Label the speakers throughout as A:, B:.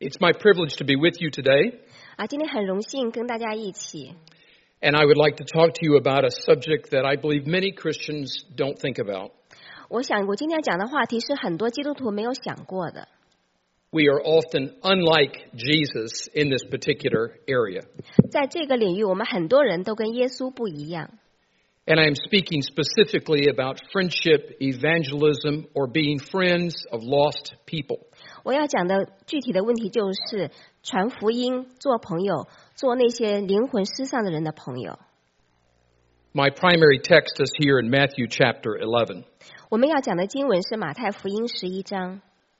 A: It's my privilege to be with you today,
B: 今天很荣幸跟大家一起，
A: and I would like to talk to you about a subject that I believe many Christians don't think about.
B: 我想我今天要讲的话题是很多基督徒没有想过的。
A: We are often unlike Jesus in this particular area.
B: 在这个领域，我们很多人都跟耶稣不一样。
A: And I am speaking specifically about friendship, evangelism, or being friends of lost people.
B: 我要讲的具体的问题就是传福音、做朋友、做那些灵魂失丧的人的朋友。
A: My primary text is here in Matthew chapter 11.
B: 我们要讲的经文是马太福音11章。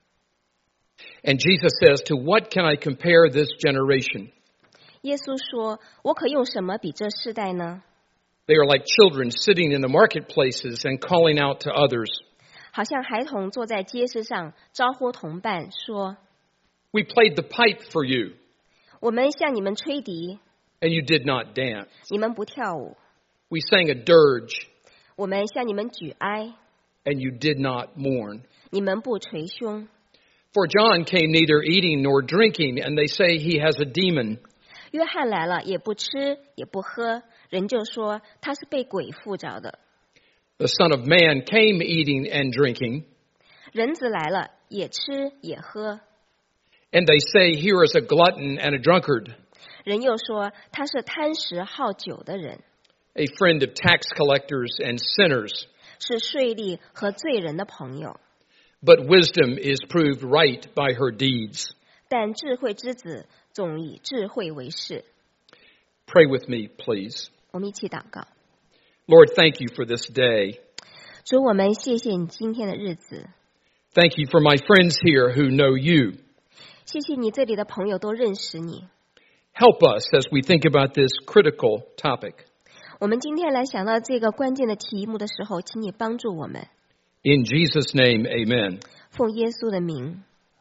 A: And Jesus says, "To what can I compare this generation?
B: 耶稣说：“我可用什么比这世代呢？
A: They are like children sitting in the marketplaces and calling out to others.
B: 好像孩童坐在街市上，招呼同伴说：
A: We played the pipe for you,
B: 我们向你们吹笛，
A: and you did not dance.
B: 你们不跳舞；
A: We sang a dirge,
B: 我们向你们举哀，
A: and you did not mourn.
B: 你们不捶胸。
A: For John came neither eating nor drinking, and they say he has a demon.
B: 约翰来了，也不吃也不喝，人就说他是被鬼附着的。
A: The Son of Man came eating and drinking,
B: 人子来了，也吃也喝，
A: and they say here is a glutton and a drunkard,
B: 人又说他是贪食好酒的人，
A: a friend of tax collectors and sinners.
B: 是税吏和罪人的朋友。
A: But wisdom is proved right by her deeds."
B: 但智慧之子总以智慧为事。
A: Pray with me, please.
B: 我们一起祷告。
A: Lord, thank you for this day.
B: 主，我们谢谢你今天的日子，
A: Thank you for my friends here who know you.
B: 谢谢你这里的朋友都认识你。
A: Help us as we think about this critical topic.
B: 我们今天来想到这个关键的题目的时候，请你帮助我们。
A: In Jesus' name, amen.
B: 奉耶稣的名。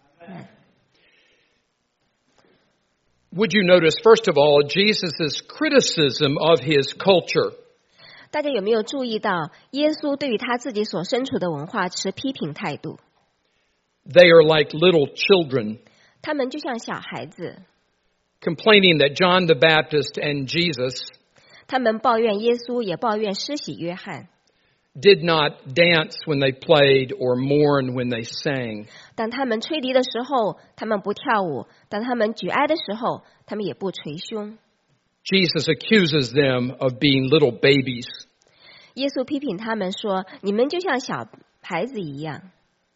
A: Would you notice, first of all, Jesus' criticism of his culture?
B: 大家有没有注意到，耶稣对于他自己所身处的文化持批评态度？
A: They are like little children,
B: 他们就像小孩子，
A: complaining that John the Baptist and Jesus
B: 他们抱怨耶稣，也抱怨施洗约翰。
A: did not dance when they played or mourn when they sang.
B: 当他们吹笛的时候，他们不跳舞；当他们举哀的时候，他们也不捶胸。
A: Jesus accuses them of being little babies.
B: 耶稣批评他们说：“你们就像小孩子一样。”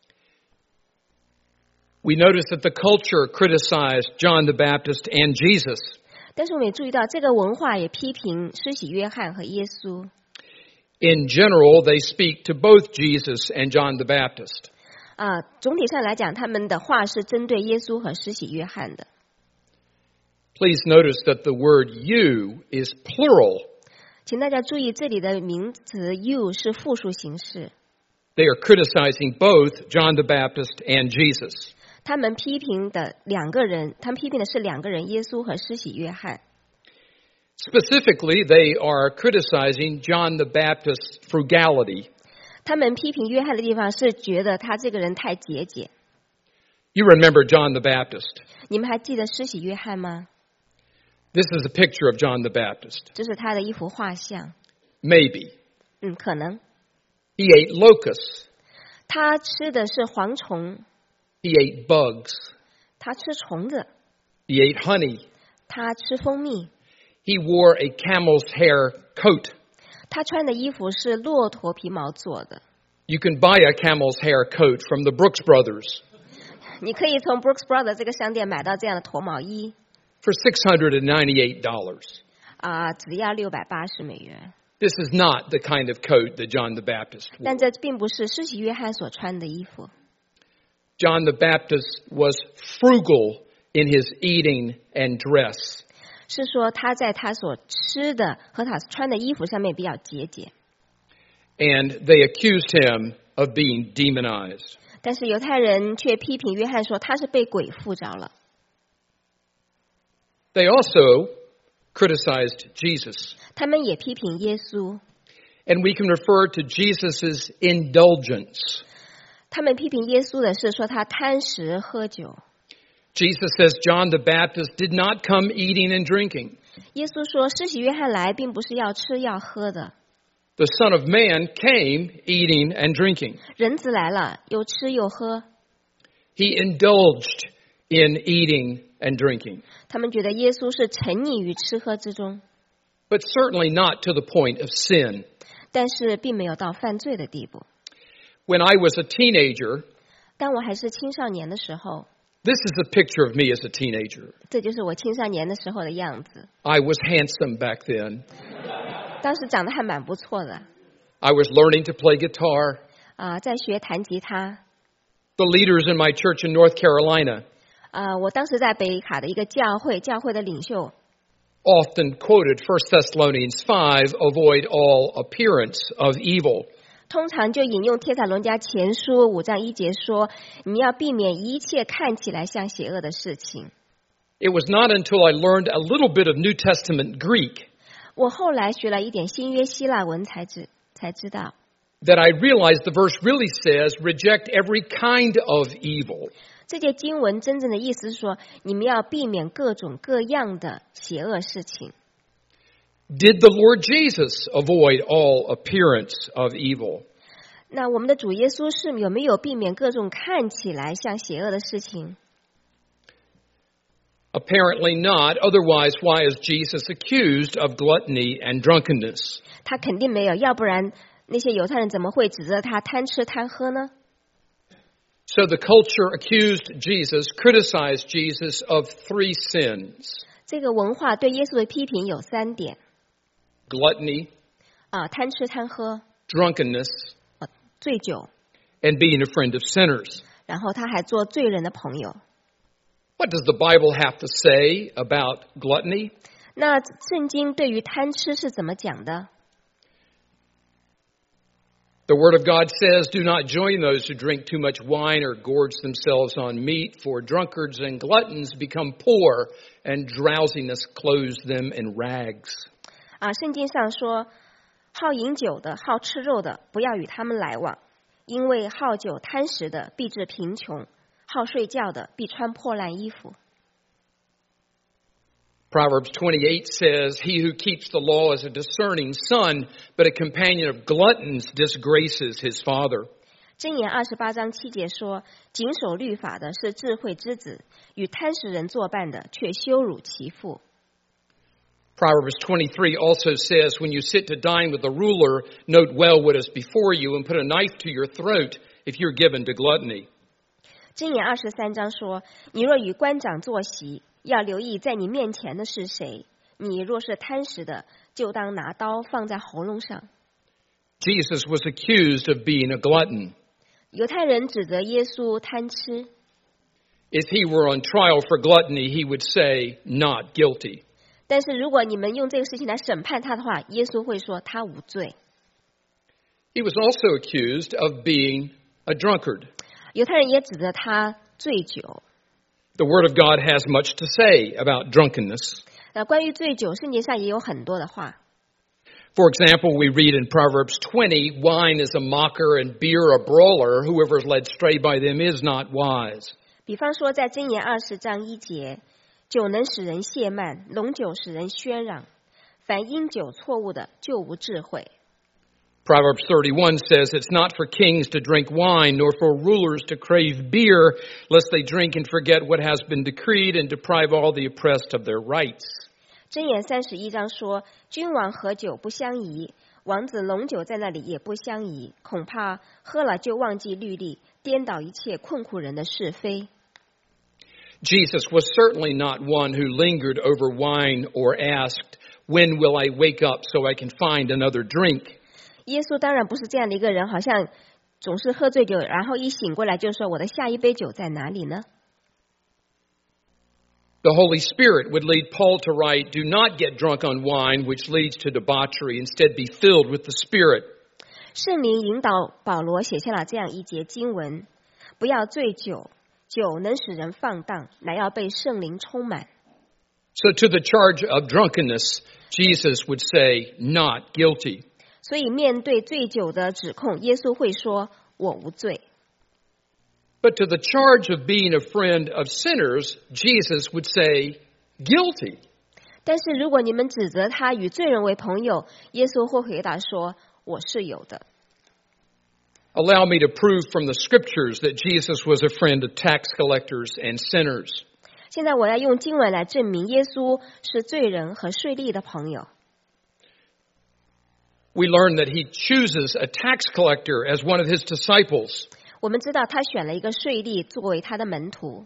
A: We notice that the culture criticized John the Baptist and Jesus.
B: 但是我们也注意到，这个文化也批评施洗约翰和耶稣。
A: In general, they speak to both Jesus and John the Baptist.
B: 总体上来讲，他们的话是针对耶稣和施洗约翰的。
A: Please notice that the word you is plural.
B: 请大家注意，这里的名词 you 是复数形式。
A: They are criticizing both John the Baptist and Jesus.
B: 他们批评的是两个人，耶稣和施洗约翰。
A: Specifically, they are criticizing John the Baptist's frugality.
B: 他们批评约翰的地方是觉得他这个人太节俭。
A: You remember John the Baptist.
B: 你们还记得施洗约翰吗？
A: This is a picture of John the Baptist.
B: 这是他的一幅画像。
A: Maybe.
B: 可能。
A: He ate locusts.
B: 他吃的是蝗虫，
A: He ate bugs.
B: 他吃虫子，
A: He ate honey.
B: 他吃蜂蜜，
A: He wore a camel's hair coat.
B: 他穿的衣服是骆驼皮毛做的。
A: You can buy a camel's hair coat from the Brooks Brothers
B: 你可以从 Brooks Brothers 这个商店买到这样的驼毛衣，
A: for $698.
B: 只要$680。
A: This is not the kind of coat that John the Baptist wore.
B: 但这并不是施洗约翰所穿的衣服。
A: John the Baptist was frugal in his eating and dress.
B: 是说他在他所吃的和他穿的衣服上面比较节俭。
A: And they accused him of being demonized.
B: 但是犹太人却批评约翰说他是被鬼附着了。
A: They also criticized Jesus.
B: 他们也批评耶稣。
A: And we can refer to Jesus' indulgence.
B: 他们批评耶稣的是说他贪食喝酒。
A: Jesus says John the Baptist did not come eating and drinking.
B: 耶稣说，施洗约翰来并不是要吃要喝的，
A: The Son of Man came eating and drinking.
B: 人子来了，又吃又喝。
A: He indulged in eating and drinking,
B: 他们觉得耶稣是沉溺于吃喝之中，
A: but certainly not to the point of sin.
B: 但是并没有到犯罪的地步。
A: When I was a teenager,
B: 当我还是青少年的时候，
A: this is a picture of me as a teenager.
B: 这就是我青少年的时候的样子。
A: I was handsome back then.
B: 当时长得还蛮不错的，
A: I was learning to play guitar.
B: 在学弹吉他。
A: The leaders in my church in North Carolina
B: 我当时在北卡的一个教会的领袖
A: often quoted 1 Thessalonians 5, avoid all appearance of evil.
B: 通常就引用帖撒罗尼迦前书5章1节说，你要避免一切看起来像邪恶的事情。
A: It was not until I learned a little bit of New Testament Greek
B: 我后来学了一点新约希腊文才知道，
A: that I realized the verse really says, reject every kind of evil.
B: 这节经文真正的意思是说，你们要避免各种各样的邪恶事情。
A: Did the Lord Jesus avoid all appearance of evil?
B: 那我们的主耶稣是有没有避免各种看起来像邪恶的事情？
A: Apparently not. Otherwise, why is Jesus accused of gluttony and drunkenness?
B: 他肯定没有，要不然那些犹太人怎么会指责他贪吃贪喝呢？
A: So the culture accused Jesus, criticized Jesus of 3 sins.
B: 这个文化对耶稣的批评有3点
A: Gluttony,
B: 贪吃贪喝、
A: drunkenness,
B: 醉酒，
A: and being a friend of sinners.
B: 然后他还做罪人的朋友。
A: What does the Bible have to say about gluttony?
B: 那圣经对于贪吃是怎么讲的？
A: The Word of God says, do not join those who drink too much wine or gorge themselves on meat, for drunkards and gluttons become poor, and drowsiness clothes them in rags.
B: 圣经上说，好饮酒的、好吃肉的，不要与他们来往，因为好酒贪食的必致贫穷，好睡觉的必穿破烂衣服。
A: Proverbs 28 says, he who keeps the law is a discerning son, but a companion of gluttons disgraces his father.
B: 箴言28章7节说，谨守律法的是智慧之子，与贪食人作伴的却羞辱其父。
A: Proverbs 23 also says, when you sit to dine with the ruler, note well what is before you and put a knife to your throat if you're given to gluttony.
B: 箴言23章说，你若与官长坐席，要留意在你面前的是谁。你若是贪食的，就当拿刀放在喉咙上。
A: Jesus was accused of being a glutton.
B: 犹太人指责耶稣贪吃。
A: If he were on trial for gluttony, he would say, not guilty.
B: 但是如果你们用这个事情来审判他的话，耶稣会说他无罪。
A: He was also accused of being a drunkard.
B: 犹太人也指责他醉酒。
A: The Word of God has much to say about drunkenness.
B: 关于醉酒，圣经上也有很多的话。
A: For example, we read in Proverbs 20, wine is a mocker and beer a brawler. Whoever is led astray by them is not wise.
B: 比方说在箴言20章1节，酒能使人懈慢，浓酒使人喧嚷，凡因酒错误的就无智慧。
A: Proverbs 31 says, it's not for kings to drink wine, nor for rulers to crave beer, lest they drink and forget what has been decreed and deprive all the oppressed of their rights.
B: 箴言31章说，君王喝酒不相宜，王子浓酒在那里也不相宜，恐怕喝了就忘记律例，颠倒一切困苦人的是非。
A: Jesus was certainly not one who lingered over wine or asked, when will I wake up so I can find another drink?
B: 耶稣当然不是这样的一个人，好像总是喝醉酒，然后一醒过来就说我的下一杯酒在哪里呢？
A: The Holy Spirit would lead Paul to write, do not get drunk on wine, which leads to debauchery. Instead, be filled with the Spirit.
B: 圣灵引导保罗写下了这样一节经文，不要醉酒，酒能使人放荡，乃要被圣灵充满。
A: So to the charge of drunkenness, Jesus would say, not guilty.
B: 所以面对醉酒的指控，耶稣会说我无罪。
A: But to the charge of being a friend of sinners, Jesus would say, guilty.
B: 但是如果你们指责他与罪人为朋友，耶稣会回答说：“我是有的。”
A: Allow me to prove from the scriptures that Jesus was a friend of tax collectors and sinners.
B: 现在我要用经文来证明耶稣是罪人和税吏的朋友。
A: We learn that he chooses a tax collector as one of his disciples.
B: 我们知道他选了一个税吏作为他的门徒。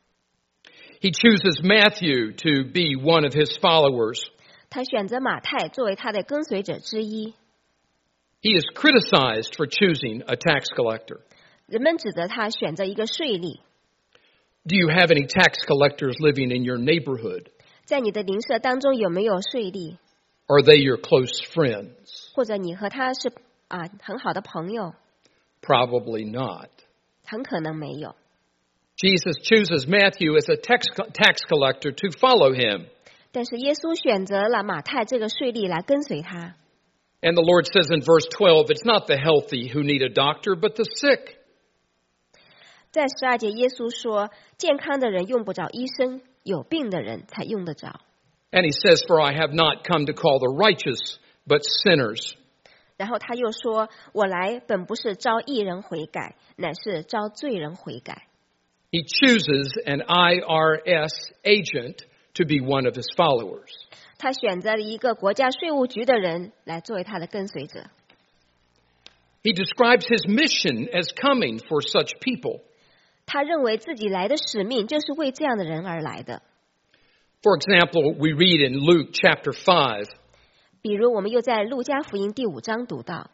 A: He chooses Matthew to be one of his followers.
B: 他选择马太作为他的跟随者之一。
A: He is criticized for choosing a tax collector.
B: 人们指责他选择一个税吏。
A: Do you have any tax collectors living in your neighborhood?
B: 在你的邻舍当中有没有税吏？
A: Are they your close friends?
B: 或者你和他是很好的朋友？
A: Probably not.
B: 很可能没有。
A: Jesus chooses Matthew as a tax collector to follow him.
B: 但是耶稣选择了马太这个税吏来跟随他。
A: And the Lord says in verse 12, it's not the healthy who need a doctor, but the sick.
B: 在12节，耶稣说：“健康的人用不着医生，有病的人才用得着。”
A: And he says, for I have not come to call the righteous, but sinners.
B: 然后他又说：“我来本不是招义人悔改，乃是招罪人悔改。”
A: He chooses an IRS agent to be one of his followers.
B: 他选择了一个国家税务局的人来作为他的跟随者。
A: He describes his mission as coming for such people.
B: 他认为自己来的使命就是为这样的人而来的。
A: For example, we read in Luke chapter 5.
B: 比如我们又在路加福音第5章读到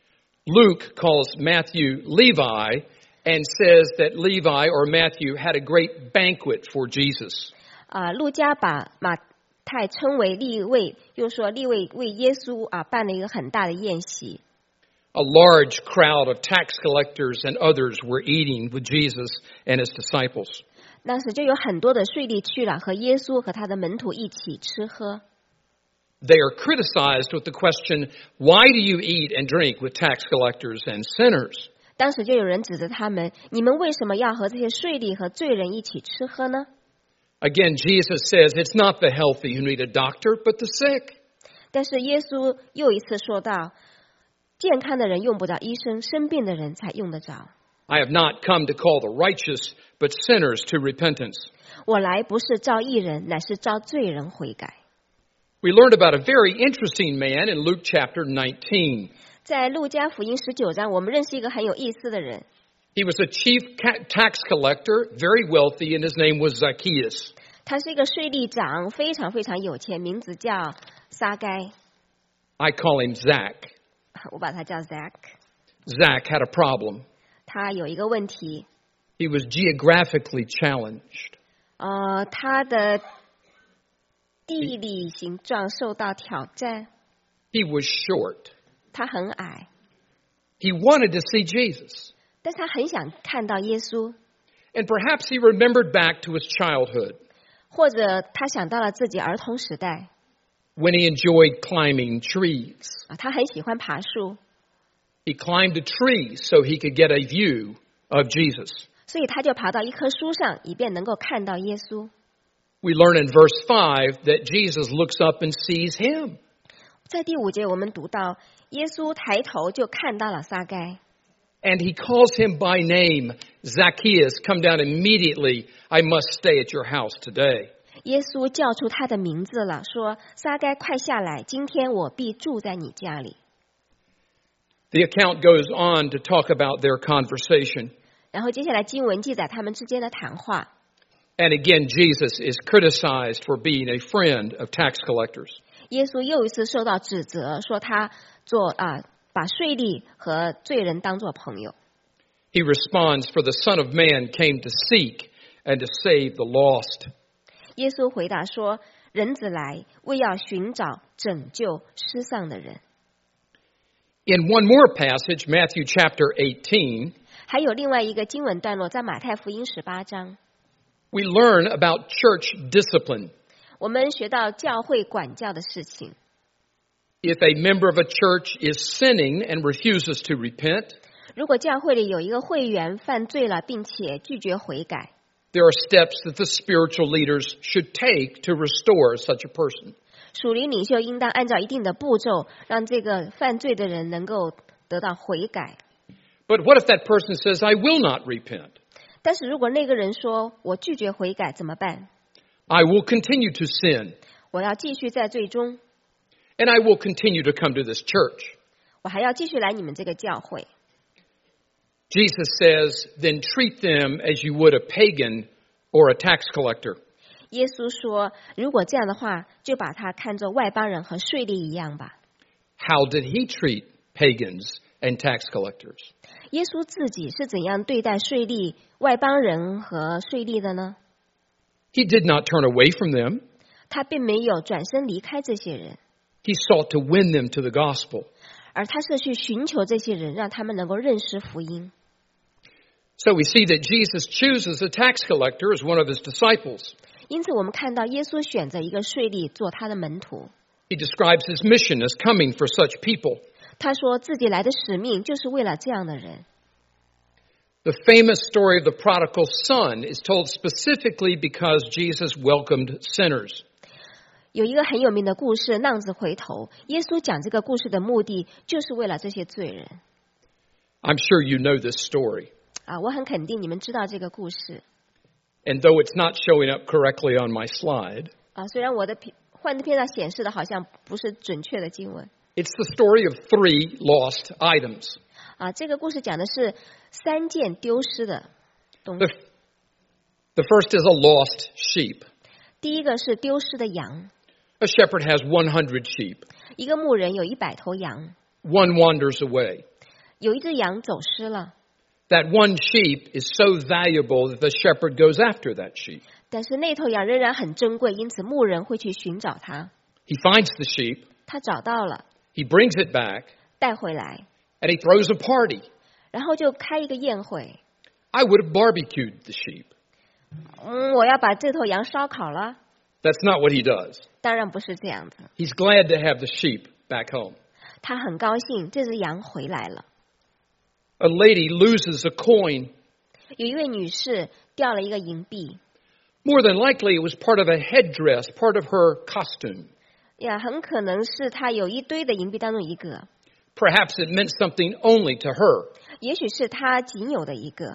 A: Luke calls Matthew Levi and says that Levi or Matthew had a great banquet for Jesus.
B: 路加把马太称为利未，又说利未为耶稣办了一个很大的宴席。
A: A large crowd of tax collectors and others were eating with Jesus and his disciples.
B: 当时就有很多的税吏去了，和耶稣和他的门徒一起吃喝。
A: They are criticized with the question, why do you eat and drink with tax collectors and sinners?
B: 当时就有人指责他们，你们为什么要和这些税吏和罪人一起吃喝呢？
A: Again, Jesus says it's not the healthy who need a doctor, but the sick.
B: 但是耶稣又一次说到，健康的人用不着医生，生病的人才用得着。
A: I have not come to call the righteous, but sinners to repentance.
B: 我来不是召义人，乃是召罪人悔改。
A: We learned about a very interesting man in Luke chapter 19.
B: 在路加福音19章，我们认识一个很有意思的人。
A: He was a chief tax collector, very wealthy, and his name was Zacchaeus.
B: 他是一个税吏长，非常非常有钱，名字叫撒该。
A: I call him Zach.
B: 我把他叫 Zach。
A: Zach had a problem.
B: 他有一个问题。
A: He was geographically challenged.
B: 他的地理形状受到挑战。
A: He was short.
B: 他很矮。
A: He wanted to see Jesus.
B: 但是他很想看到耶稣。
A: And perhaps he remembered back to his childhood.
B: 或者他想到了自己儿童时代。
A: When he enjoyed climbing trees.
B: 他很喜欢爬树。
A: He climbed a tree so he could get a view of Jesus.
B: 所以他就爬到一棵树上，以便能够看到耶稣。
A: We learn in verse 5 that Jesus looks up and sees him.
B: 在第5节我们读到，耶稣抬头就看到了撒该。
A: And he calls him by name, Zacchaeus, come down immediately. I must stay at your house today.
B: 耶稣叫出他的名字了，说：“撒该，快下来，今天我必住在你家里。”
A: The account goes on to talk about their conversation.
B: 然后接下来经文记载他们之间的谈话。
A: And again, Jesus is criticized for being a friend of tax collectors.
B: 耶稣又一次受到指责，说他把税吏和罪人当作朋友。
A: He responds, for the Son of Man came to seek and to save the lost.
B: 耶稣回答说：“人子来，为要寻找拯救失丧的人。”
A: In one more passage, Matthew chapter 18,
B: 还有另外一个经文段落，在马太福音18章，
A: we learn about church discipline.
B: 我们学到教会管教的事情。
A: If a member of a church is sinning and refuses to repent,
B: 如果教会里有一个会员犯罪了，并且拒绝悔改，
A: there are steps that the spiritual leaders should take to restore such a person.
B: 属灵领袖应当按照一定的步骤，让这个犯罪的人能够得到悔改。
A: But what if that person says, I will not repent?
B: 但是如果那个人说我拒绝悔改怎么办？
A: I will continue to sin,
B: 我要继续在罪中，
A: and I will continue to come to this church.
B: 我还要继续来你们这个教会。
A: Jesus says, then treat them as you would a pagan or a tax collector.
B: 耶稣说，如果这样的话，就把他看作外邦人和税吏一样吧。
A: How did he treat pagans and tax collectors?
B: 耶稣自己是怎样对待税吏、外邦人和税吏的呢？
A: He did not turn away from them.
B: 他并没有转身离开这些人，
A: He sought to win them to the gospel.
B: 而他是去寻求这些人，让他们能够认识福音。
A: So we see that Jesus chooses a tax collector as one of his disciples.
B: 因此，我们看到耶稣选择一个税吏做他的门徒。
A: He describes his mission as coming for such people.
B: 他说自己来的使命就是为了这样的人。
A: The famous story of the prodigal son is told specifically because Jesus welcomed sinners.
B: 有一个很有名的故事，浪子回头。耶稣讲这个故事的目的，就是为了这些罪人。
A: I'm sure you know this story.
B: 我很肯定你们知道这个故事。
A: And though it's not showing up correctly on my slide,
B: 虽然我的幻灯片上显示的好像不是准确的经文。
A: it's the story of 3 lost items.
B: 这个故事讲的是3件丢失的东西。
A: The first is a lost sheep.
B: 第一个是丢失的羊。
A: A shepherd has 100 sheep.
B: 一个牧人有100头羊，
A: One wanders away.
B: 有一只羊走失了，
A: That one sheep is so valuable that the shepherd goes after that sheep.
B: 但是那头羊仍然很珍贵，因此牧人会去寻找它。
A: He finds the sheep,
B: 他找到了，
A: he brings it back,
B: 带回来，
A: and he throws a party.
B: 然后就开一个宴会。
A: I would have barbecued the sheep.
B: 我要把这头羊烧烤了。
A: That's not what he does.
B: 当然不是这样的，
A: He's glad to have the sheep back home.
B: 他很高兴这只羊回来了。
A: A lady loses a coin.
B: 有一位女士掉了一个银币，
A: More than likely, it was part of a headdress, part of her costume.
B: 很可能是她有一堆的银币当中一个，
A: Perhaps it meant something only to her.
B: 也许是她仅有的一个。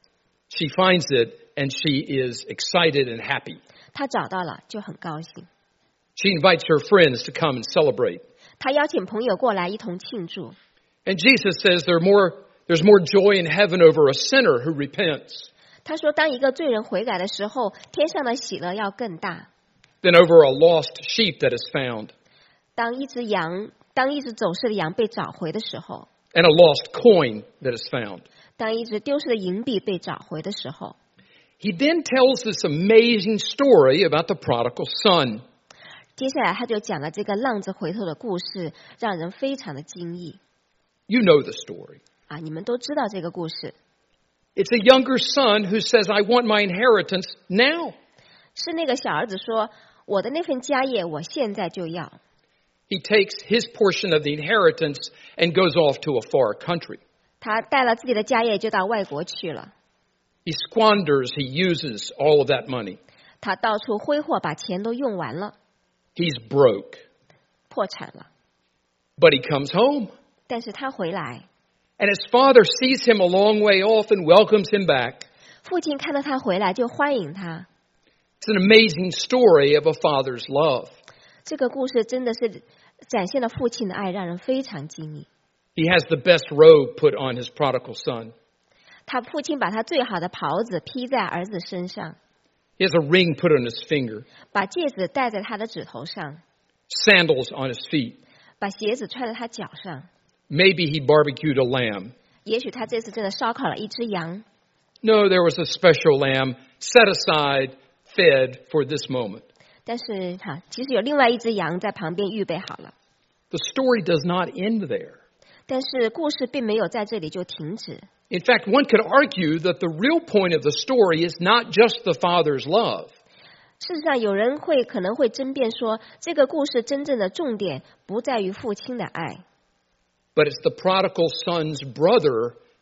A: She finds it, and she is excited and happy.
B: 她找到了就很高兴，
A: She invites her friends to come and celebrate.
B: 她邀请朋友过来一同庆祝。
A: And Jesus says there's more joy in heaven over a sinner who repents
B: 他说，当一个罪人悔改的时候，天上的喜乐要更大。
A: than over a lost sheep that is found
B: 当一只走失的羊被找回的时候，
A: and a lost coin that is found.
B: 当一只丢失的银币被找回的时候，
A: He then tells this amazing story about the prodigal son.
B: 接下来他就讲了这个浪子回头的故事，让人非常的惊异。
A: You know the story.
B: 你们都知道这个故事。
A: It's a younger son who says, I want my inheritance now.
B: 是那个小儿子说：“我的那份家业，我现在就要。”
A: He takes his portion of the inheritance and goes off to a far country.
B: 他带了自己的家业就到外国去了。
A: He squanders, he uses all of that money.
B: 他到处挥霍，把钱都用完了，
A: He's broke.
B: 破产了。
A: But he comes home.
B: 但是他回来，
A: And his father sees him a long way off and welcomes him back.
B: 父亲看到他回来就欢迎他。
A: It's an amazing story of a father's love.
B: 这个故事真的是展现了父亲的爱，让人非常惊异。
A: He has the best robe put on his prodigal son.
B: 他父亲把他最好的袍子披在儿子身上，
A: He has a ring put on his finger,
B: 把戒指戴在他的指头上，
A: sandals on his feet.
B: 把鞋子穿在他脚上。
A: Maybe he barbecued a lamb.
B: 也许他这次真的烧烤了一只羊。
A: No, there was a special lamb set aside, fed for this moment.
B: 但是其实有另外一只羊在旁边预备好了。
A: The story does not end there.
B: 但是故事并没有在这里就停止。
A: In fact, one could argue that the real point of the story is not just the father's love.
B: 事实上，有人可能会争辩说，这个故事真正的重点不在于父亲的爱，
A: But it's the prodigal son's brother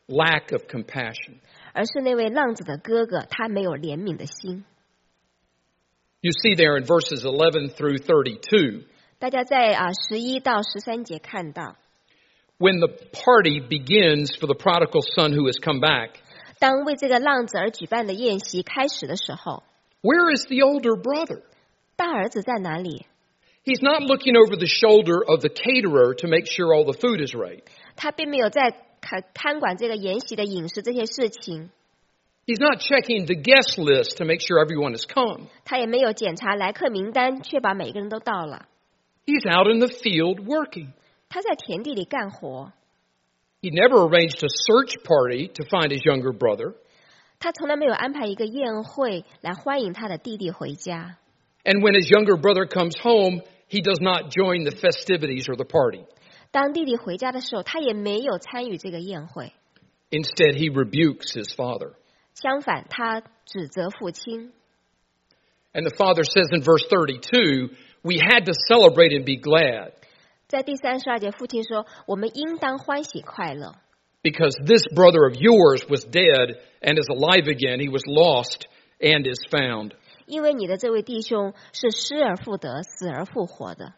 A: lack of compassion.
B: 而是那位浪子的哥哥，他没有怜悯的心。
A: You see there in verses 11 through 32,
B: 大家在11到13节看到，
A: when the party begins for the prodigal son who has come back,
B: 当为这个浪子而举办的宴席开始的时候，
A: where is the older brother?
B: 大儿子在哪里？
A: He's not looking over the shoulder of the caterer to make sure all the food is right.
B: 他并没有在看管这个宴席的饮食这些事情，
A: He's not checking the guest list to make sure everyone has come.
B: 他也没有检查来客名单，确保每个人都到了。
A: He's out in the field working.
B: 他在田地里干活，
A: He never arranged a search party to find his younger brother.
B: 他从来没有安排一个宴会来欢迎他的弟弟回家。
A: And when his younger brother comes home, he does not join the festivities or the party.
B: 当弟弟回家的时候，他也没有参与这个宴会，
A: Instead, he rebukes his father.
B: 相反，他指责父亲。
A: And the father says in verse 32, we had to celebrate and be glad
B: 在第32节，父亲说：“我们应当欢喜快乐，
A: because this brother of yours was dead and is alive again. He was lost and is found.
B: 因为你的这位弟兄是失而复得，死而复活的。”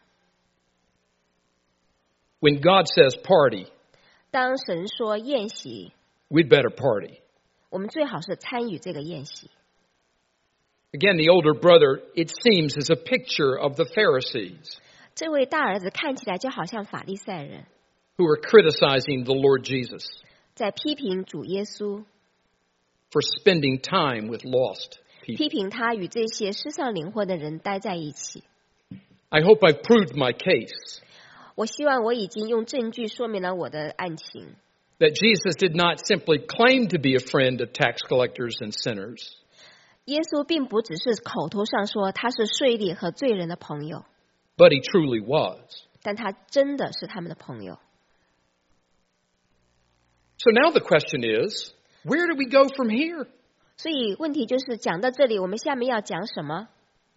A: When God says party,
B: 当神说宴席，
A: we'd better party.
B: 我们最好是参与这个宴席。
A: Again, the older brother, it seems, is a picture of the Pharisees
B: 这位大儿子看起来就好像法利赛人，
A: who are criticizing the Lord Jesus
B: 在批评主耶稣，
A: for spending time with lost
B: 批
A: people.
B: 评他与这些失丧灵魂的人待在一起。
A: I hope I've proved my case
B: 我希望我已经用证据说明了我的案情。
A: that Jesus did not simply claim to be a friend of tax collectors and sinners,
B: 耶稣并不只是口头上说他是税吏和罪人的朋友，
A: but he truly was.
B: 但他真的是他们的朋友。
A: So now the question is, where do we go from here?
B: 所以问题就是讲到这里，我们下面要讲什么？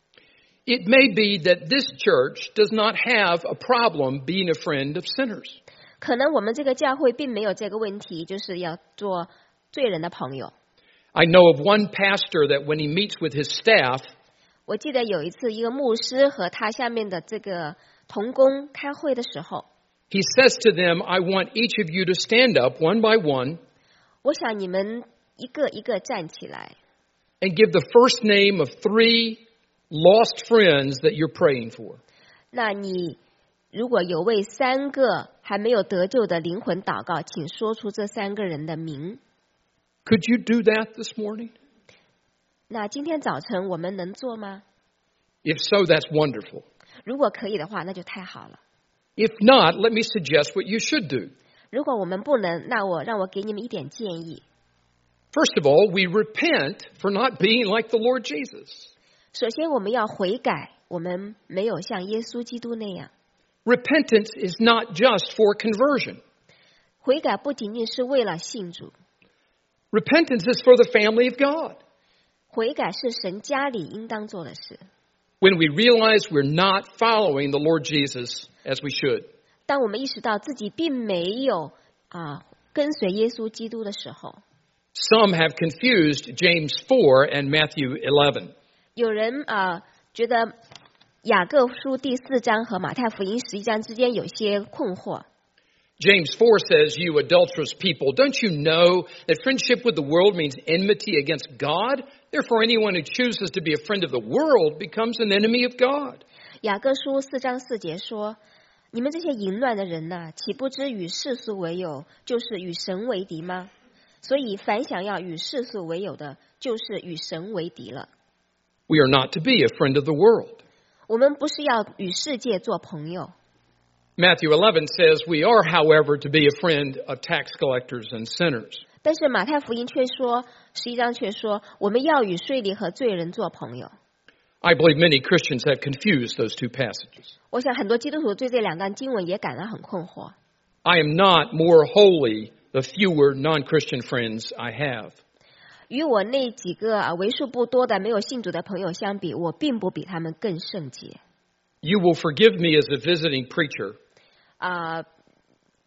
A: It may be that this church does not have a problem being a friend of sinners.
B: 可能我们这个教会并没有这个问题，就是要做罪人的朋友。
A: I know of one pastor that when he meets with his staff,
B: 我记得有一次，一个牧师和他下面的这个同工开会的时候，
A: he says to them, I want each of you to stand up one by one
B: 我想你们一个一个站起来，
A: and give the first name of 3 lost friends that you're praying for.
B: 那你如果有为3个还没有得救的灵魂祷告，请说出这3个人的名。
A: Could you do that this morning?
B: 那今天早晨我们能做吗？
A: If so, that's wonderful.
B: 如果可以的话，那就太好了。
A: If not, let me suggest what you should do.
B: 如果我们不能，那让我给你们一点建议。
A: First of all, we repent for not being like the Lord Jesus.
B: 首先，我们要悔改，我们没有像耶稣基督那样。
A: Repentance is not just for conversion.
B: 悔改不仅仅是为了信主，
A: Repentance is for the family of God.
B: 悔改是神家里应当做的事。
A: When we realize we're not following the Lord Jesus as we should.
B: 当我们意识到自己并没有跟随耶稣基督的时候，
A: Some have confused James 4 and Matthew 11.
B: 有人觉得雅各书第4章和马太福音11章之间有些困惑。
A: James 4 says, you adulterous people, don't you know that friendship with the world means enmity against God? Therefore, anyone who chooses to be a friend of the world becomes an enemy of God.
B: 雅各书4章4节说：“你们这些淫乱的人呐，岂不知与世俗为友，就是与神为敌吗？所以凡想要与世俗为友的，就是与神为敌了。”
A: We are not to be a friend of the world.
B: 我们不是要与世界做朋友。
A: Matthew 11 says we are, however, to be a friend of tax collectors and sinners.
B: 但是马太福音却说，11章却说，我们要与税吏和罪人做朋友。
A: I believe many Christians have confused those two passages.
B: 我想很多基督徒对这2段经文也感到很困惑。
A: I am not more holy the fewer non-Christian friends I have.
B: 与我那几个为数不多的没有信主的朋友相比，我并不比他们更圣洁。
A: You will forgive me as a visiting preacher.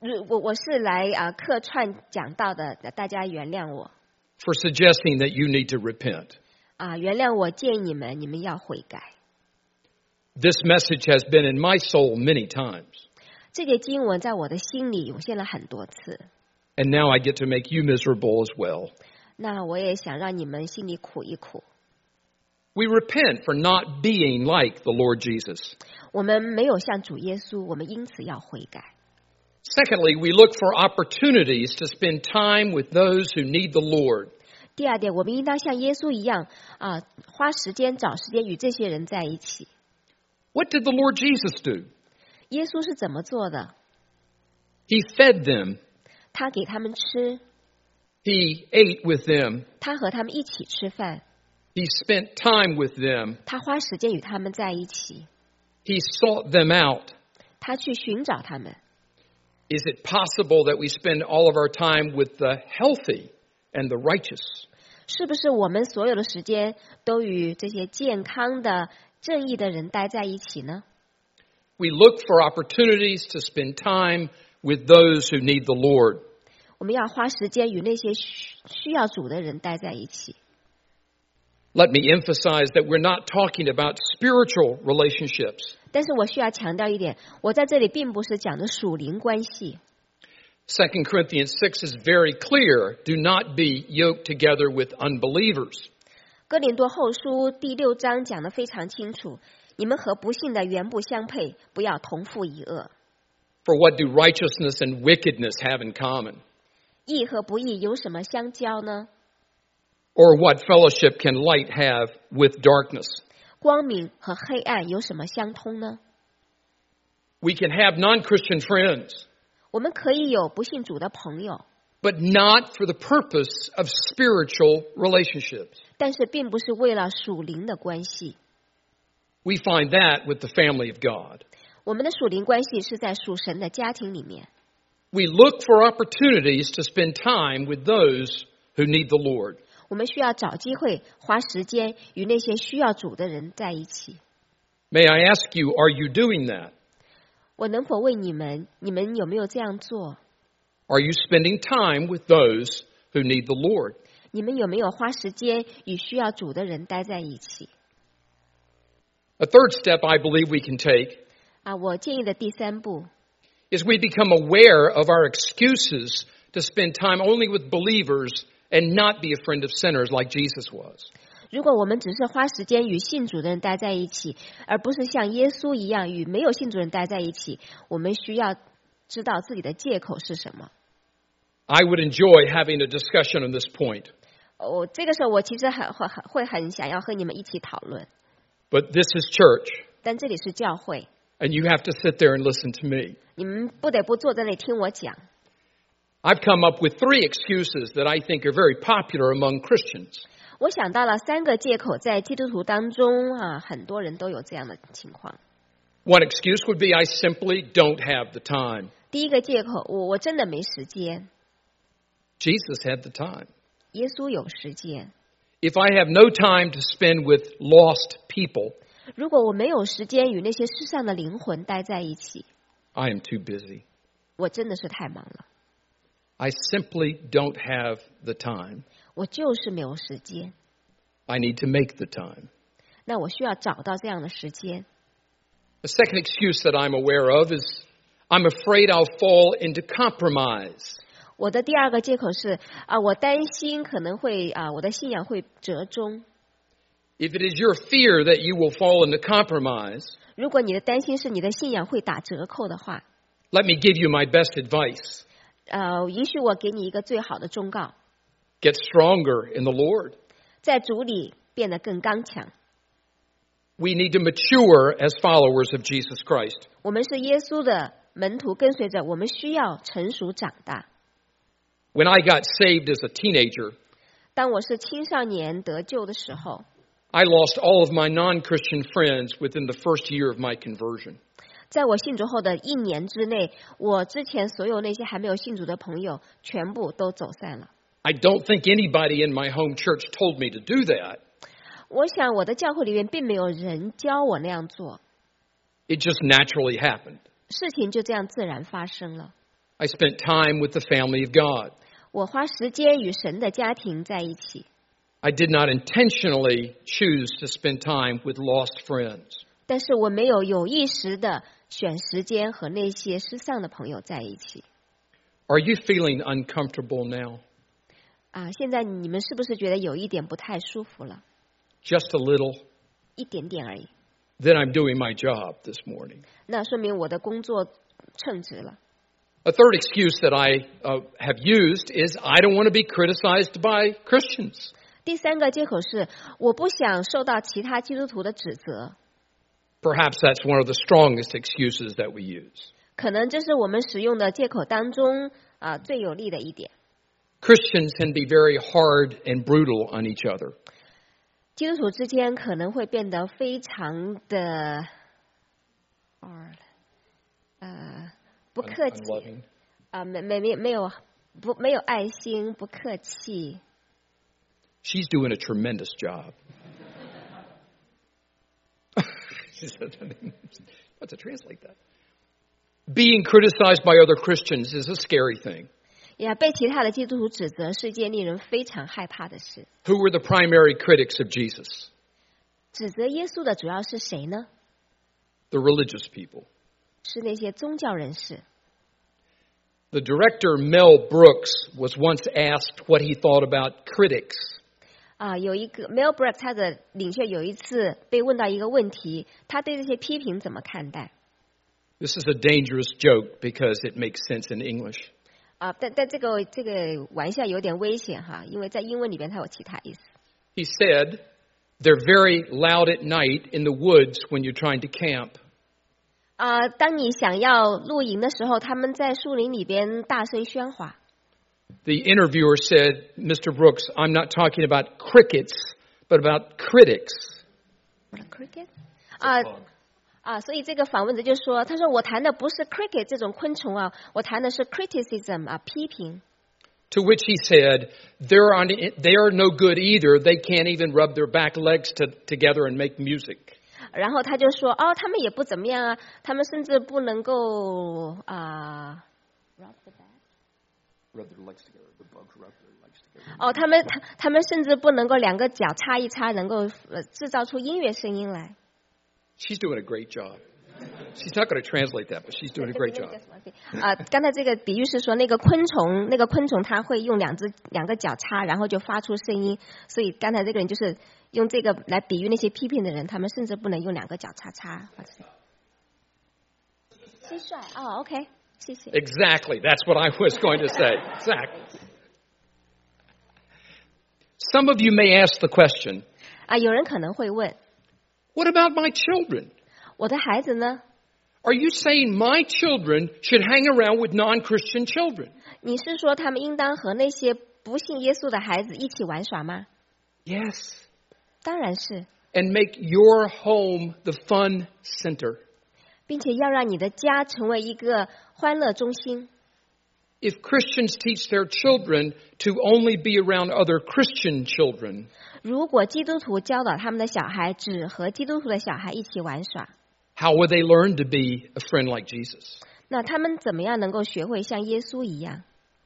B: 我是来客串讲道的，大家原谅我。
A: for suggesting that you need to repent.
B: 原谅我，建议你们要悔改。
A: This message has been in my soul many times.
B: 这节经文在我的心里涌现了很多次。
A: And now I get to make you miserable as well.
B: 那我也想让你们心里苦一苦。
A: We repent for not being like the Lord Jesus.
B: 我们没有像主耶稣，我们因此要悔改。
A: Secondly, we look for opportunities to spend time with those who need the Lord.
B: 第二点，我们应当像耶稣一样花时间找时间与这些人在一起。
A: What did the Lord Jesus do?
B: 耶稣是怎么做的？
A: He fed them.
B: 他给他们吃，
A: He ate with them.
B: 他和他们一起吃饭，
A: He spent time with them.
B: 他花时间与他们在一起，
A: He sought them out.
B: 他去寻找他们。
A: Is it possible that we spend all of our time with the healthy and the righteous?
B: 是不是我们所有的时间都与这些健康的、正义的人待在一起呢？
A: We look for opportunities to spend time with those who need the Lord.
B: 我们要花时间与那些需要主的人待在一起。
A: Let me emphasize that we're not talking about spiritual relationships.
B: 但是我需要强调一点，我在这里并不是讲的属灵关系。
A: 2 Corinthians 6 is very clear. Do not be yoked together with unbelievers.
B: 哥林多后书第6章讲得非常清楚，你们和不信的原不相配，不要同负一轭。
A: For what do righteousness and wickedness have in common?
B: 义和不义有什么相交呢？
A: Or what fellowship can light have with darkness?
B: 光明和黑暗有什么相通呢？
A: We can have non-Christian friends,
B: 我们可以有不信主的朋友，
A: but not for the purpose of spiritual relationships.
B: 但是并不是为了属灵的关系。
A: We find that with the family of God.
B: 我们的属灵关系是在属神的家庭里面。
A: We look for opportunities to spend time with those who need the Lord.
B: 我们需要找机会花时间与那些需要主的人在一起。
A: May I ask you, are you doing that?
B: 我能否问你们有没有这样做？
A: Are you spending time with those who need the Lord?
B: 你们有没有花时间与需要主的人待在一起？
A: A third step I believe we can take
B: 我建议的第3步
A: is we become aware of our excuses to spend time only with believers and not be a friend of sinners like Jesus was.
B: 如果我们只是花时间与信主的人待在一起，而不是像耶稣一样与没有信主人待在一起，我们需要知道自己的借口是什么。
A: I would enjoy having a discussion on this point,
B: 这个时候我其实会很想要和你们一起讨论，
A: but this is church,
B: 但这里是教会，
A: and you have to sit there and listen to me.
B: 你们不得不坐在那里听我讲。
A: I've come up with 3 excuses that I think are very popular among Christians.
B: 我想到了3个借口，在基督徒当中很多人都有这样的情况。
A: One excuse would be I simply don't have the time.
B: 第一个借口，我真的没时间。
A: Jesus had the time.
B: 耶稣有时间。
A: If I have no time to spend with lost people,
B: 如果我没有时间与那些世上的灵魂待在一起，
A: I am too busy.
B: 我真的是太忙了，
A: I simply don't have the time.
B: 我就是没有时间。
A: I need to make the time.
B: 那我需要找到这样的时间。
A: The second excuse that I'm aware of is I'm afraid I'll fall into compromise.
B: 我的第2个借口是我担心可能会我的信仰会折中。
A: If it is your fear that you will fall into compromise,
B: 如果你的担心是你的信仰会打折扣的话，
A: let me give you my best advice.
B: 允许我给你一个最好的忠告，
A: Get stronger in the Lord.
B: 在主里变得更刚强。
A: We need to mature as followers of Jesus Christ.
B: 我们是耶稣的门徒跟随者，我们需要成熟长大。
A: When I got saved as a teenager,
B: 当我是青少年得救的时候，
A: I lost all of my non-Christian friends within the first year of my conversion.
B: 在我信主后的1年之内，我之前所有那些还没有信主的朋友全部都走散了。
A: I don't think anybody in my home church told me to do that.
B: 我想我的教会里面并没有人教我那样做，
A: It just naturally happened.
B: 事情就这样自然发生了。
A: I spent time with the family of God.
B: 我花时间与神的家庭在一起，
A: I did not intentionally choose to spend time with lost friends.
B: 但是我没有有意识的选时间和那些失丧的朋友在一起。
A: Are you feeling uncomfortable now?
B: 现在你们是不是觉得有一点不太舒服了？
A: Just a little?
B: 一点点而已。
A: Then I'm doing my job this morning.
B: 那说明我的工作称职了。
A: A third excuse that I have used is I don't want to be criticized by Christians.
B: 第三个借口是我不想受到其他基督徒的指责，
A: Perhaps that's one of the strongest excuses that we use.
B: 可能这是我们使用的借口当中最有力的一点。
A: Christians can be very hard and brutal on each other.
B: 基督徒之间可能会变得非常的不客气
A: Unloving.
B: 没有爱心，不客气。
A: She's doing a tremendous job. She said, how to translate that? Being criticized by other Christians is a scary thing.
B: 被其他的基督徒指责是一件令人非常害怕的事。
A: Who were the primary critics of Jesus?
B: 指责耶稣的主要是谁呢？
A: The religious people.
B: 是那些宗教人士。
A: The director Mel Brooks was once asked what he thought about critics.
B: 有一个 Mel Brooks 他的领袖有一次被问到一个问题，他对这些批评怎么看待？
A: This is a dangerous joke because it makes sense in English.
B: 但这个玩笑有点危险哈，因为在英文里边它有其他意思。
A: He said, they're very loud at night in the woods when you're trying to camp.
B: 当你想要露营的时候，他们在树林里边大声喧哗。
A: The interviewer said, Mr. Brooks, I'm not talking about crickets, but about critics.
B: cricket 所以这个访问者就说，他说我谈的不是 cricket 这种昆虫我谈的是 criticism 批评。
A: To which he said, they are no good either. They can't even rub their back legs together and make music.
B: 然后他就说，他们也不怎么样他们甚至不能够
A: Rub their legs together. The bugs rub their legs together.
B: 他们甚至不能够两个脚擦一擦，能够制造出音乐声音来。
A: She's doing a great job. She's not going to translate that, but she's doing a great job.
B: 刚才这个比喻是说那个昆虫它会用两个脚擦，然后就发出声音。所以刚才这个人就是用这个来比喻那些批评的人，他们甚至不能用两个脚擦擦。蟋蟀，OK， 谢谢。
A: Exactly. That's what I was going to say. Exactly. Some of you may ask the question,
B: 有人可能会问，
A: what about my children?
B: 我的孩子呢？
A: Are you saying my children should hang around with non-Christian children?
B: 你是说他们应当和那些不信耶稣的孩子一起玩耍吗？
A: Yes.
B: 当然是，
A: And make your home the fun center.
B: 并且要让你的家成为一个欢乐中心。
A: If Christians teach their children to only be around other Christian children,
B: 如果基督徒教导他们的小孩只和基督徒的小孩一起玩耍，
A: how will they learn to be a friend like Jesus?
B: 那他们怎么样能够学会像耶稣一样？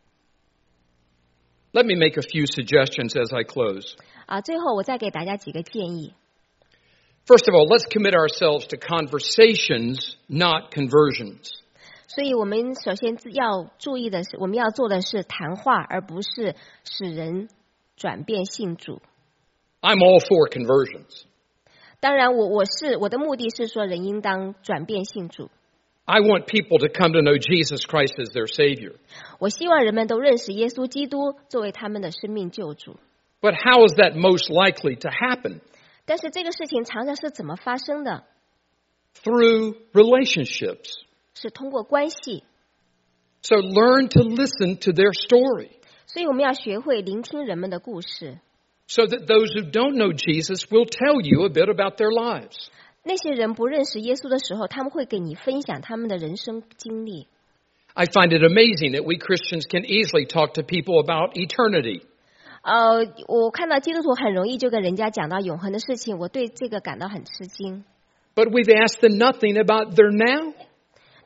A: Let me make a few suggestions as I close.
B: 最后我再给大家几个建议。
A: First of all, let's commit ourselves to conversations, not conversions.
B: 所以我们首先要注意的是，我们要做的是谈话，而不是使人转变信主。
A: I'm all for conversions.
B: 当然我的目的是说人应当转变信主。
A: I want people to come to know Jesus Christ as their Savior.
B: 我希望人们都认识耶稣基督作为他们的生命救主。
A: But how is that most likely to happen?
B: 但是这个事情常常是怎么发生的？
A: Through relationships.
B: 是通过关系。
A: So learn to listen to their story.
B: 所以我们要学会聆听人们的故事。
A: So that those who don't know Jesus will tell you a bit about their lives.
B: 那些人不认识耶稣的时候，他们会给你分享他们的人生经历。
A: I find it amazing that we Christians can easily talk to people about eternity.
B: 我看到基督徒很容易就跟人家讲到永恒的事情，我对这个感到很吃惊。
A: But we've asked them nothing about their now.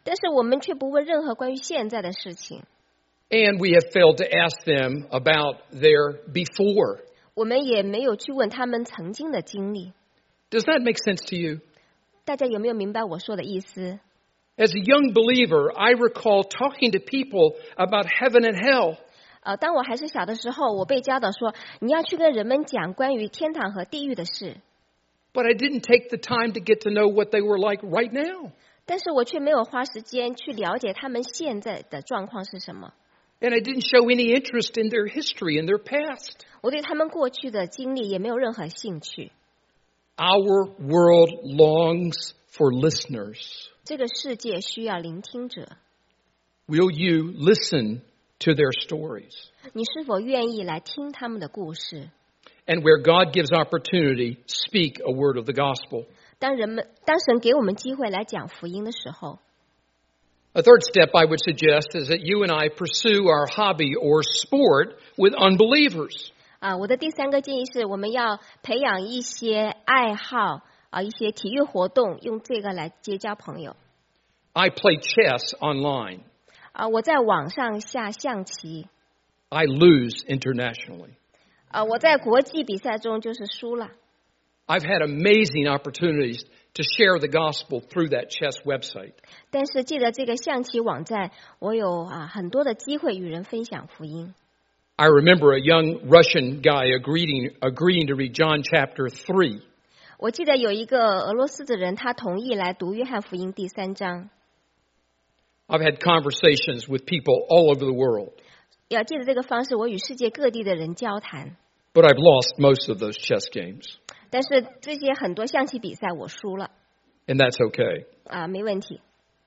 B: 但是我们却不问任何关于现在的事情。
A: And we have failed to ask them about their before.
B: 我们也没有去问他们曾经的经历。
A: Does that make sense to you?
B: 大家有没有明白我说的意思？
A: As a young believer, I recall talking to people about heaven and hell.
B: 当我还是小的时候，我被教导说，你要去跟人们讲关于天堂和地狱的事。
A: But I didn't take the time to get to know what they were like right now.
B: 但是我却没有花时间去了解他们现在的状况是什么。
A: And I didn't show any interest in their history and their past.
B: 我对他们过去的经历也没有任何兴趣。
A: Our world longs for listeners.
B: 这个世界需要聆听者。
A: Will you listen to their stories?
B: 你是否愿意来听他们的故事？
A: And where God gives opportunity, speak a word of the gospel.
B: 当神给我们机会来讲福音的时候，
A: A third step I would suggest is that you and I pursue our hobby or sport with unbelievers.
B: 我的第三个建议是，我们要培养一些爱好一些体育活动，用这个来结交朋友。
A: I play chess online.
B: 我在网上下象棋。
A: I lose internationally.
B: 我在国际比赛中就是输了。
A: I've had amazing opportunities to share the gospel through that chess website.
B: 但是借着这个象棋网站，我有很多的机会与人分享福音。
A: I remember a young Russian guy agreeing to read John chapter 3.
B: 我记得有一个俄罗斯的人，他同意来读约翰福音第3章。
A: I've had conversations with people all over the world.
B: 要借着这个方式，我与世界各地的人交谈。
A: But I've lost most of those chess games.
B: 但是这些很多象棋比赛我输了。
A: And that's okay.
B: 没问题。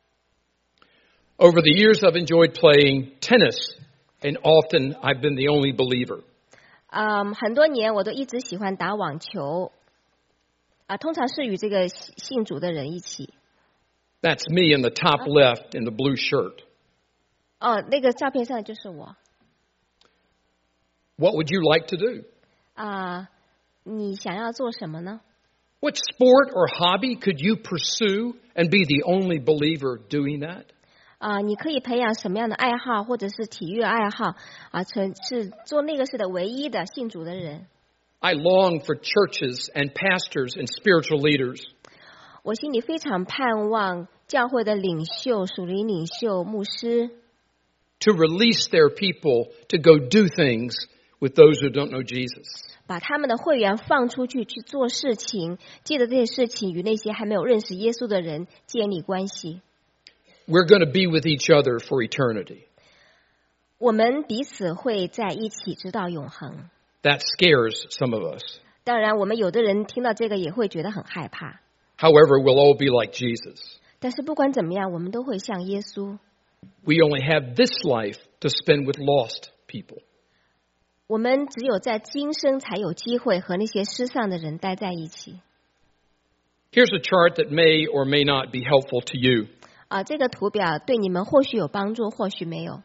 A: Over the years, I've enjoyed playing tennis, and often I've been the only believer.
B: 很多年我都一直喜欢打网球。通常是与这个信主的人一起。
A: That's me in the top left in the blue shirt.
B: 那个照片上就是我。
A: What would you like to do?
B: 你想要做什么呢？
A: What sport or hobby could you pursue and be the only believer doing that?
B: 你可以培养什么样的爱好，或者是体育爱好是做那个事的唯一的信主的人。
A: I long for churches and pastors and spiritual leaders
B: 我心里非常盼望教会的领袖、属灵领袖、牧师
A: to release their people to go do things with those who don't know Jesus.
B: 把他们的会员放出去做事情，借着这些事情与那些还没有认识耶稣的人建立关系。
A: We're going to be with each other for eternity.
B: 我们彼此会在一起直到永恒。
A: That scares some of us.
B: 当然，我们有的人听到这个也会觉得很害怕。
A: However, we'll all be like Jesus.
B: 但是不管怎么样，我们都会像耶稣。
A: We only have this life to spend with lost people.
B: 我们只有在今生才有机会和那些失丧的人待在一起。
A: Here's a chart that may or may not be helpful to you.
B: 这个图表对你们或许有帮助，或许没有。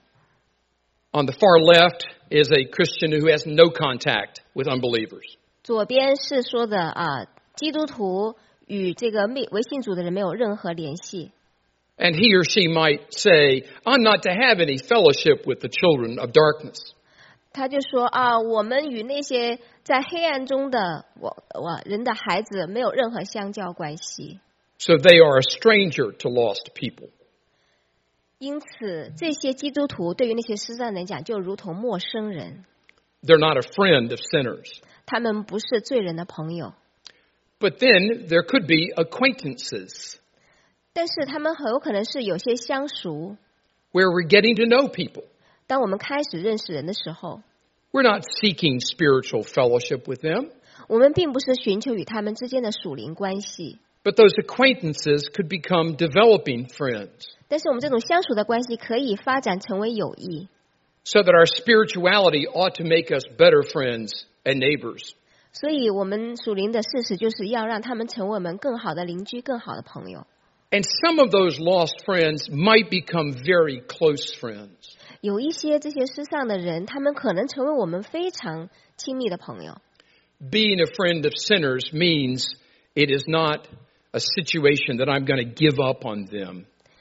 A: On the far left is a Christian who has no contact with unbelievers.
B: 左边是说的基督徒与这个为信主的人没有任何联系。
A: And he or she might say, I'm not to have any fellowship with the children of darkness.
B: 他就说我们与那些在黑暗中的人的孩子没有任何相交关系。
A: So they are a stranger to lost people.
B: 因此，这些基督徒对于那些失丧人讲，就如同陌生人。
A: They're not a friend of sinners.
B: 他们不是罪人的朋友。
A: But then there could be acquaintances
B: 但是他们很有可能是有些相熟。
A: where we're getting to know people.
B: 当我们开始认识人的时候，
A: We're not seeking spiritual fellowship with them.
B: 我们并不是寻求与他们之间的属灵关系。
A: But those acquaintances could become developing friends.
B: 但是我们这种相处的关系可以发展成为友谊。
A: So that our spirituality ought to make us better friends and neighbors.
B: 所以我们属灵的事实就是要让他们成为我们更好的邻居、更好的朋友。
A: And some of those lost friends might become very close friends.
B: 有一些这些失丧的人，他们可能成为我们非常亲密的朋友。
A: Being a friend of sinners means it is not a situation that I'm going to give up on them.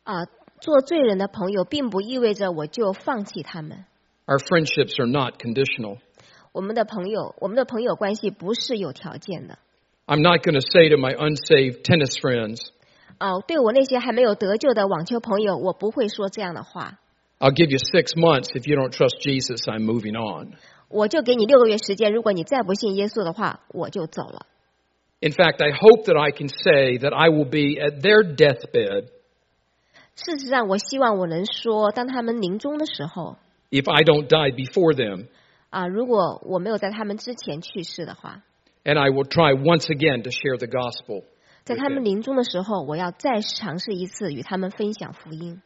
B: 做罪人的朋友并不意味着我就放弃他们。
A: Our friendships are not conditional.
B: 我们的朋友关系不是有条件的。
A: I'm not going to say to my unsaved tennis friends,
B: 对我那些还没有得救的网球朋友，我不会说这样的话。
A: I'll give you 6 months. If you don't trust Jesus, I'm moving on.
B: 我就给你6个月时间，如果你再不信耶稣的话，我就走了。
A: In fact, I hope that I can say that I will be at their deathbed
B: 事实上，我希望我能说，当他们临终的时候，
A: if I don't die before them.
B: 如果我没有在他们之前去世的话，
A: And I will try once again to share the gospel.
B: 在他们临终的时候，我要再尝试一次与他们分享福音。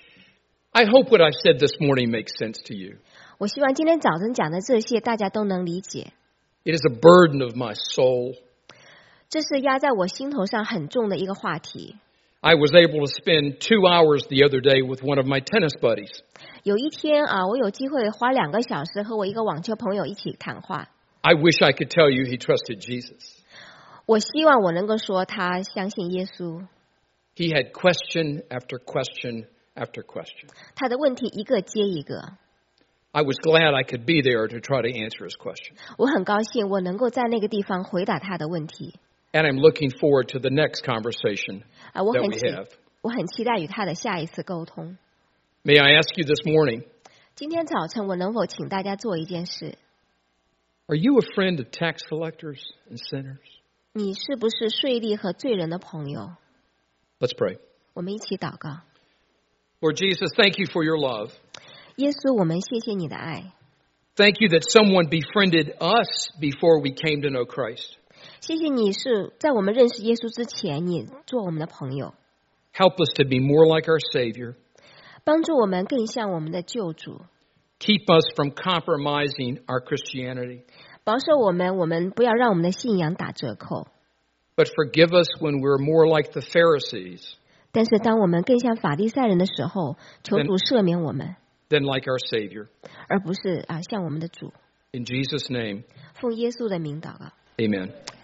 A: I hope what I've said this morning makes sense to you.
B: 我希望今天早晨讲的这些大家都能理解。
A: It is a burden of my soul.
B: 这是压在我心头上很重的一个话题。
A: I was able to spend 2 hours the other day with one of my tennis buddies.
B: 有一天我有机会花2个小时和我一个网球朋友一起谈话。
A: I wish I could tell you he trusted Jesus.
B: 我希望我能够说他相信耶稣。
A: He had question after question after question.
B: 他的问题一个接一个。
A: I was glad I could be there to try to answer his question.
B: 我很高兴我能够在那个地方回答他的问题。
A: And I'm looking forward to the next conversation that we have.
B: 我很期待与他的下一次沟通。
A: May I ask you this morning,
B: 今天早晨我能否请大家做一件事？
A: are you a friend of tax collectors and sinners?
B: 你是不是税吏和罪人的朋友？
A: Let's pray.
B: 我们一起祷告。
A: Lord Jesus, thank you for your love.
B: 耶稣，我们谢谢你的爱。
A: Thank you that someone befriended us before we came to know Christ.
B: 谢谢你是在我们认识耶稣之前，你做我们的朋友，
A: Help us to be more like our Savior.
B: 帮助我们更像我们的救主，
A: Keep us from compromising our Christianity.
B: 保守我们不要让我们的信仰打折扣。
A: But forgive us when we're more like the Pharisees
B: 但是当我们更像法利赛人的时候，求主赦免我们，
A: than like our Savior.
B: 而不是像我们的主。
A: In Jesus' name,
B: 奉耶稣的名祷告。
A: amen.